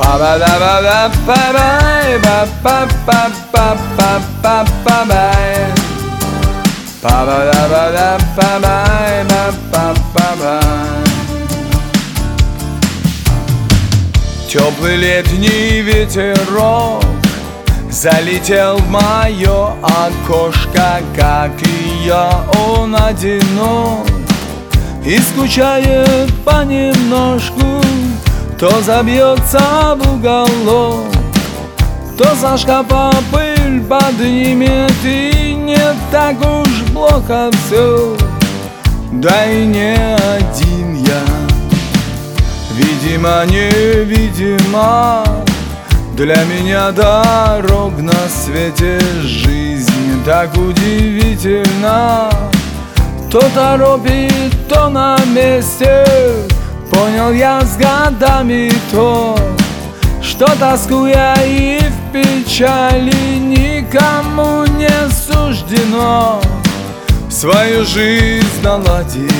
Теплый летний ветерок залетел в мое окошко, как и я, он одинок и скучает понемножку. То забьется в уголок, то за шкафа пыль поднимет, и не так уж плохо все. Да и не один я, видимо, невидимо, для меня дорог на свете жизнь так удивительна. То торопит, то на месте, понял я с годами то, что, тоскуя и в печали, никому не суждено свою жизнь наладить.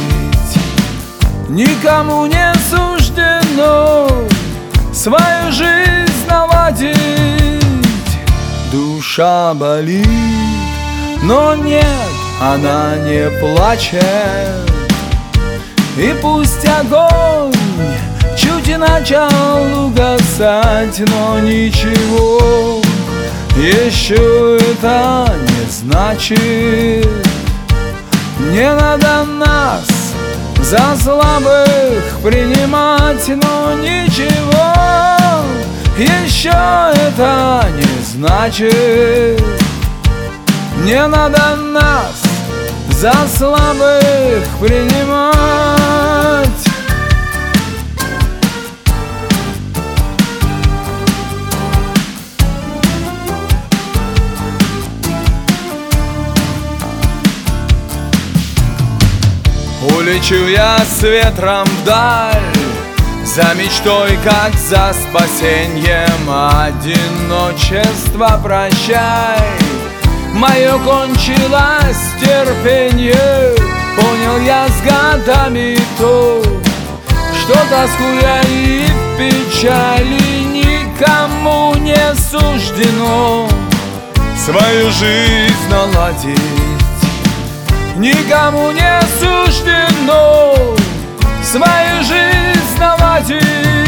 Никому не суждено свою жизнь наладить. Душа болит, но нет, она не плачет. И пусть огонь чуть и начал угасать, но ничего еще это не значит. Не надо нас за слабых принимать, но ничего еще это не значит. Не надо нас за слабых принимать. Улечу я с ветром вдаль, за мечтой, как за спасением. Одиночество прощай, мое кончилось терпенье. Понял я с годами то, что, тоскуя и в печали, никому не суждено свою жизнь наладить. Никому не суждено свою жизнь наладить.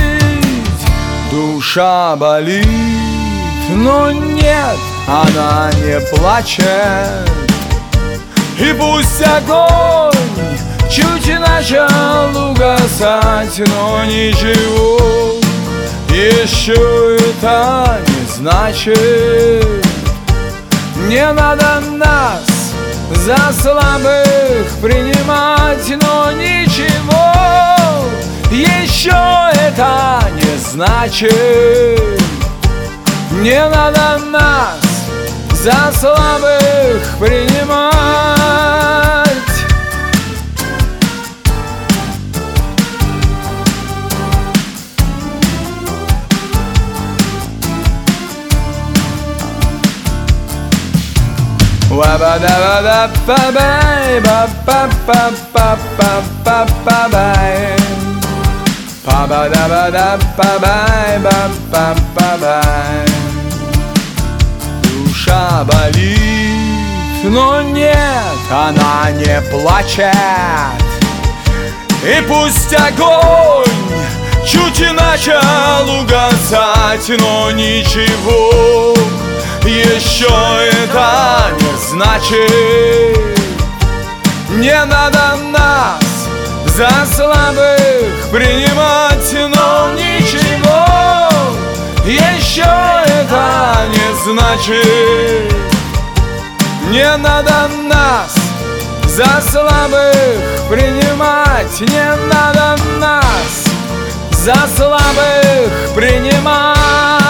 Душа болит, но нет, она не плачет. И пусть огонь чуть и начал угасать, но ничего еще это не значит. Не надо нас за слабых принимать, но ничего еще это не значит. Не надо нас за слабых принимать. Душа болит, но нет, она не плачет. И пусть огонь чуть и начал угасать, но ничего еще это не значит. Не надо нас за слабых принимать, но ничего еще это не значит. Не надо нас за слабых принимать. Не надо нас за слабых принимать.